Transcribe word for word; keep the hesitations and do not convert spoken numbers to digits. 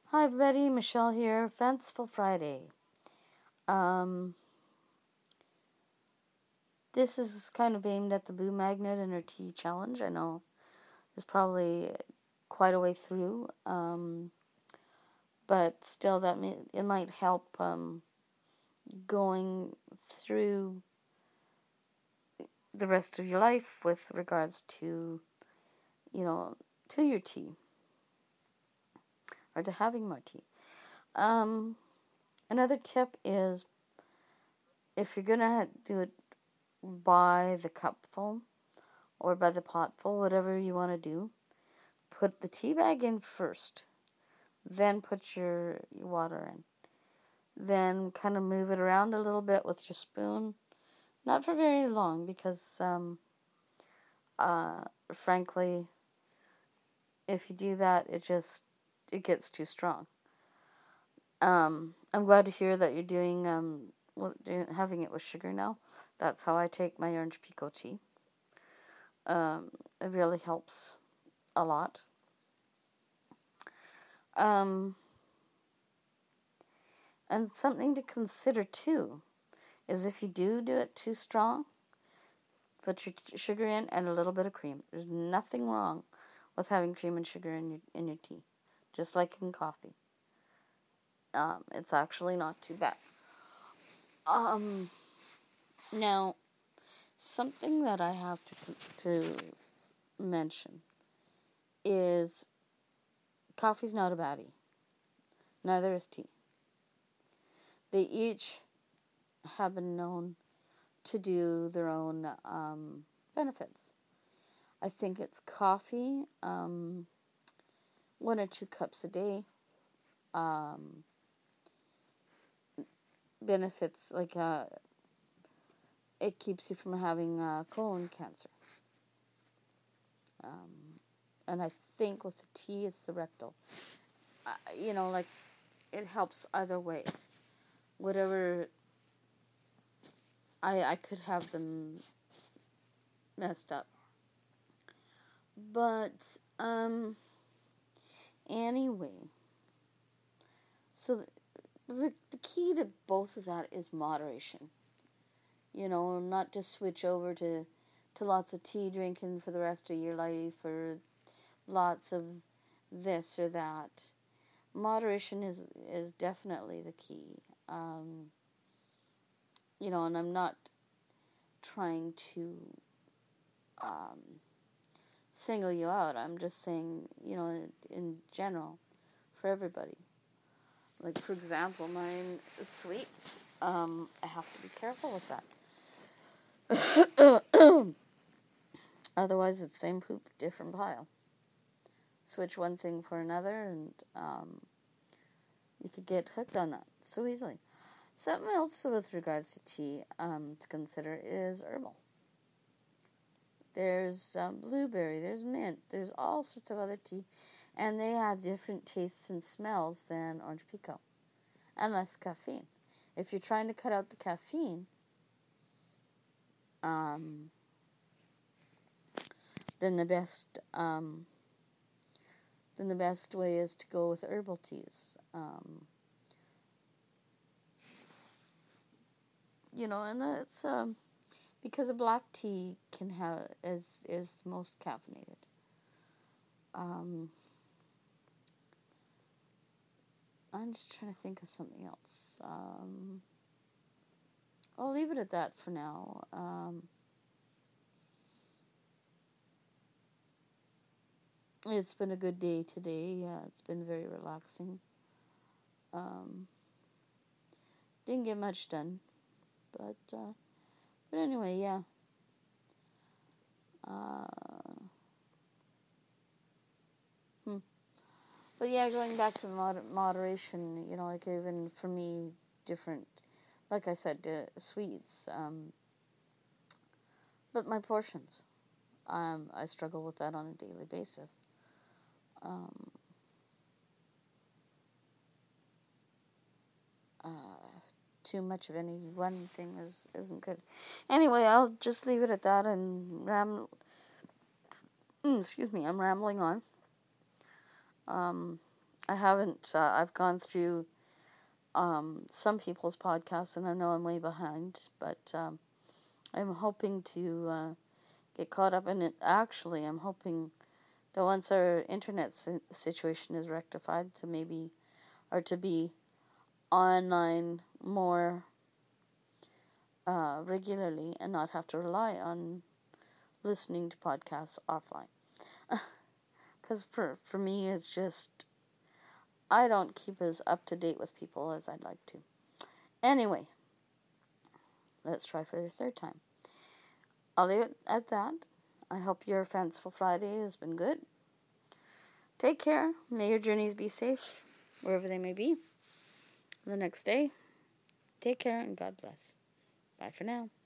Hi, everybody. Michelle here. Fanciful Friday. Um, this is kind of aimed at the Boo Magnet and her tea challenge. I know it's probably quite a way through, um, but still, that may, it might help um, going through the rest of your life with regards to, you know, to your tea or to having more tea. Um, another tip is if you're gonna do it by the cupful or by the potful, whatever you want to do. Put the tea bag in first, then put your, your water in. Then kind of move it around a little bit with your spoon. Not for very long because, um, uh, frankly, if you do that, it just it gets too strong. Um, I'm glad to hear that you're doing um, doing, having it with sugar now. That's how I take my orange pekoe tea. Um, it really helps a lot. Um, and something to consider too is if you do do it too strong, put your sugar in and a little bit of cream. There's nothing wrong with having cream and sugar in your in your tea, just like in coffee. Um, it's actually not too bad. Um, now, something that I have to to mention is coffee's not a baddie. Neither is tea. They each have been known to do their own um, benefits. I think it's coffee, um, one or two cups a day, um, benefits like uh, it keeps you from having uh, colon cancer. Um, and I think with the tea, it's the rectal. Uh, you know, like it helps either way. Whatever, I I could have them messed up, but um, anyway. So the, the the key to both of that is moderation. You know, not to switch over to to lots of tea drinking for the rest of your life or lots of this or that. Moderation is is definitely the key. Um, you know, and I'm not trying to um, single you out. I'm just saying, you know, in, in general, for everybody. Like, for example, mine sweets. Um, I have to be careful with that. Otherwise, it's same poop, different pile. Switch one thing for another, and um, you could get hooked on that so easily. Something else with regards to tea um, to consider is herbal. There's um, blueberry, there's mint, there's all sorts of other tea, and they have different tastes and smells than orange pekoe, and less caffeine. If you're trying to cut out the caffeine, um, then the best um, then the best way is to go with herbal teas. Um, you know, and that's um, because a black tea can have is is most caffeinated. Um, I'm just trying to think of something else. Um, I'll leave it at that for now. Um, it's been a good day today. Yeah, it's been very relaxing. Um, didn't get much done, but uh, but anyway, yeah. Uh, hmm. But yeah, going back to moder- moderation, you know, like even for me, different, like I said, uh, sweets. Um, but my portions, um, I struggle with that on a daily basis. Um, uh, too much of any one thing is isn't good. Anyway, I'll just leave it at that and ram. Mm, excuse me, I'm rambling on. Um, I haven't, uh, I've gone through um, some people's podcasts, and I know I'm way behind, but um, I'm hoping to uh, get caught up in it. Actually, I'm hoping that once our internet si- situation is rectified, to maybe, or to be online more uh, regularly and not have to rely on listening to podcasts offline. Because for, for me, it's just, I don't keep as up to date with people as I'd like to. Anyway, let's try for the third time. I'll leave it at that. I hope your Fanciful Friday has been good. Take care. May your journeys be safe, wherever they may be. The next day, take care and God bless. Bye for now.